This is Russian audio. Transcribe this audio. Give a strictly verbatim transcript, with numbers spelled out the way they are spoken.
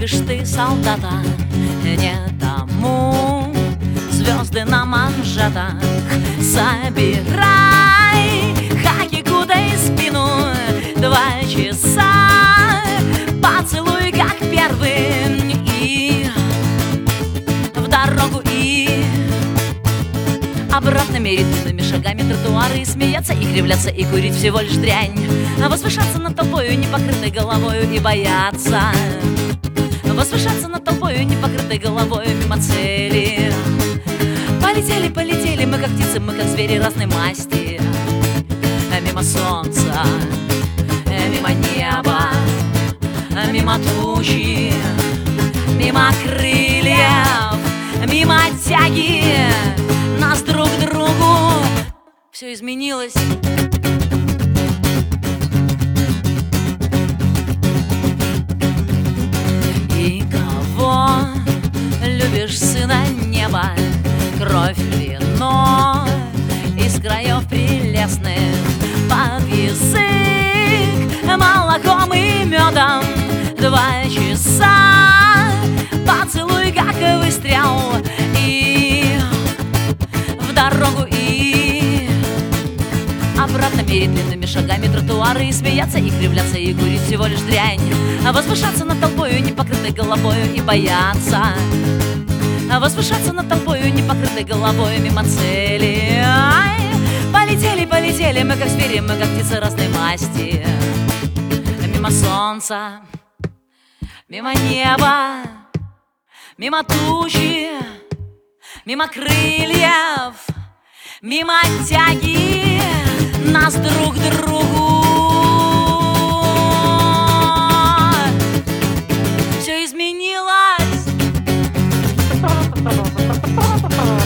любишь ты солдата, не тому звезды на манжетах. Собирай хаки, кудай спину, два часа поцелуй, как первый, и в дорогу, и обратно мерить длинными шагами тротуары, и смеяться, и кривляться, и курить всего лишь дрянь. Возвышаться над толпою, непокрытой головою, и бояться. Возвышаться над толпою, непокрытой головою, мимо цели. Полетели, полетели мы, как птицы, мы, как звери разной масти. Мимо солнца, мимо неба, мимо тучи, мимо крыльев, мимо тяги нас друг к другу. Все изменилось. И кого любишь, сына неба? Кровь, вино из краев прелестных, под язык молоком и медом. Два часа поцелуй, как выстрел, и в дорогу, и обратно мерить длинными шагами тротуары, и смеяться, и кривляться, и курить всего лишь дрянь. Возвышаться над толпою, непокрытой головою, и бояться. Возвышаться над толпою, непокрытой головою, мимо цели. Ай, полетели, полетели мы, как звери, мы, как птицы разной масти. Мимо солнца, мимо неба, мимо тучи, мимо крыльев, мимо тяги нас друг к другу. Все изменилось.